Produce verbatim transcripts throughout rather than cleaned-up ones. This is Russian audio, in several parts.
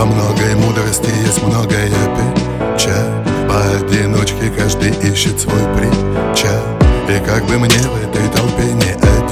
Во многой мудрости есть многое печаль. Поодиночке каждый ищет свой причал. И как бы мне в этой толпе не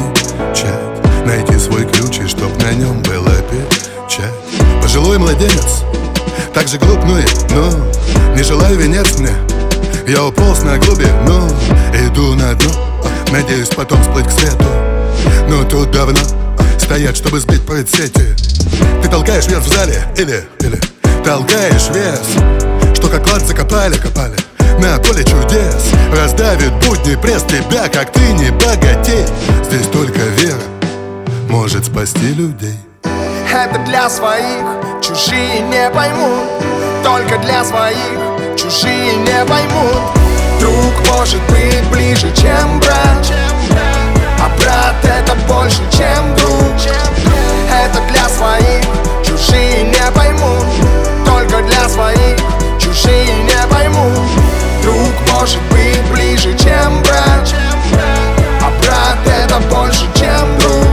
одичать, найти свой ключ, и чтоб на нем была печать. Пожилой младенец, так же глуп, ну и ну, не желаю венец мне. Я уполз на глубину, иду на дно, надеюсь потом всплыть к свету. Но тут давно стоят, чтобы сбить прыть сети. Ты толкаешь вес в зале или, или толкаешь вес, что как клад закопали, копали на поле чудес. Раздавит будни пресс тебя, как ты не богатей. Здесь только вера может спасти людей. Это для своих, чужие не поймут. Только для своих, чужие не поймут. Друг может быть ближе, чем брат, а брат это больше, чем друг. Это для своих, чужие не поймут. Только для своих, чужие не поймут. Друг может быть ближе, чем брат, а брат это больше, чем друг.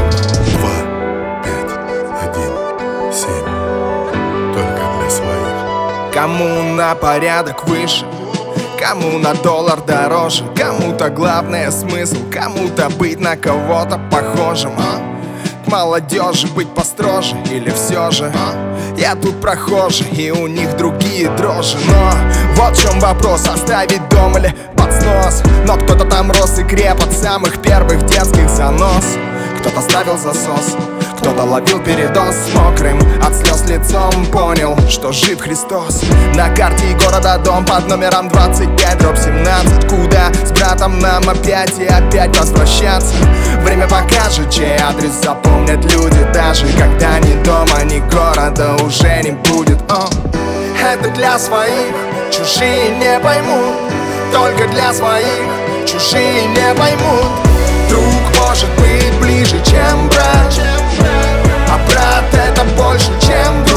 Два, пять, один, семь. Только для своих. Кому на порядок выше, кому на доллар дороже, кому-то главное смысл, кому-то быть на кого-то похожим, а? К молодежи быть построже или все же, а? Я тут прохожий, и у них другие дрожжи. Но вот в чем вопрос, оставить дом или под снос. Но кто-то там рос и креп от самых первых детских занос. Кто-то ставил засос, кто-то ловил передоз с мокрым от слез лицом. Понял, что жив Христос. На карте города дом под номером двадцать пять дробь семнадцать. Куда с братом нам опять и опять возвращаться? Время покажет, чей адрес запомнят люди. Даже когда ни дома, ни города уже не будет. О, это для своих, чужие не поймут. Только для своих, чужие не поймут. Друг может быть ближе, чем брат, а брат это больше, чем друг.